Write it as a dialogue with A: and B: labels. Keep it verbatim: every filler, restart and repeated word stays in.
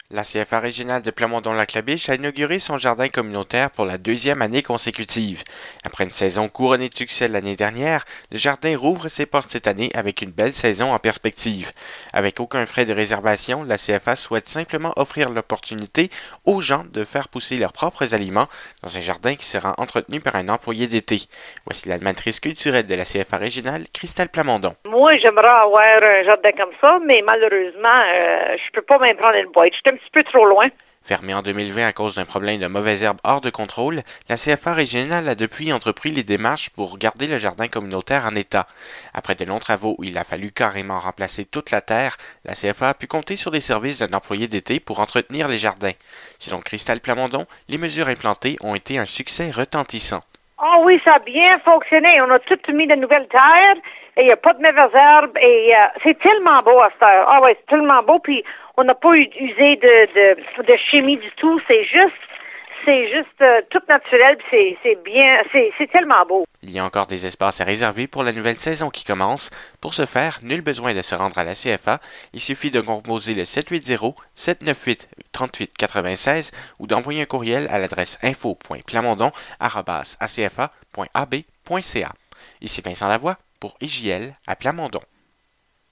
A: La C F A régionale de Plamondon-Lac-La-Biche a inauguré son jardin communautaire pour la deuxième année consécutive. Après une saison couronnée de succès l'année dernière, le jardin rouvre ses portes cette année avec une belle saison en perspective. Avec aucun frais de réservation, la C F A souhaite simplement offrir l'opportunité aux gens de faire pousser leurs propres aliments dans un jardin qui sera entretenu par un employé d'été. Voici l'animatrice culturelle de la C F A régionale, Christelle Plamondon.
B: Moi, j'aimerais avoir un jardin comme ça, mais malheureusement, euh, je peux pas même prendre une boîte. Je suis un petit peu trop loin.
A: Fermé en deux mille vingt à cause d'un problème de mauvaises herbes hors de contrôle, la C F A régionale a depuis entrepris les démarches pour garder le jardin communautaire en état. Après de longs travaux où il a fallu carrément remplacer toute la terre, la C F A a pu compter sur les services d'un employé d'été pour entretenir les jardins. Selon Christelle Plamondon, les mesures implantées ont été un succès retentissant.
B: Ah oh oui, ça a bien fonctionné. On a tout mis de nouvelles terres et il n'y a pas de mauvaises herbes et euh, c'est tellement beau à cette heure. Ah ouais, c'est tellement beau. Puis on n'a pas usé de, de, de chimie du tout. C'est juste, c'est juste euh, tout naturel. C'est, c'est bien, c'est, c'est tellement beau.
A: Il y a encore des espaces à réserver pour la nouvelle saison qui commence. Pour ce faire, nul besoin de se rendre à la C F A. Il suffit de composer le sept huit zéro, sept neuf huit, trente-huit quatre-vingt-seize ou d'envoyer un courriel à l'adresse info point plamondon arobase a c f a point a b point c a. Ici Vincent Lavoie pour I J L à Plamondon.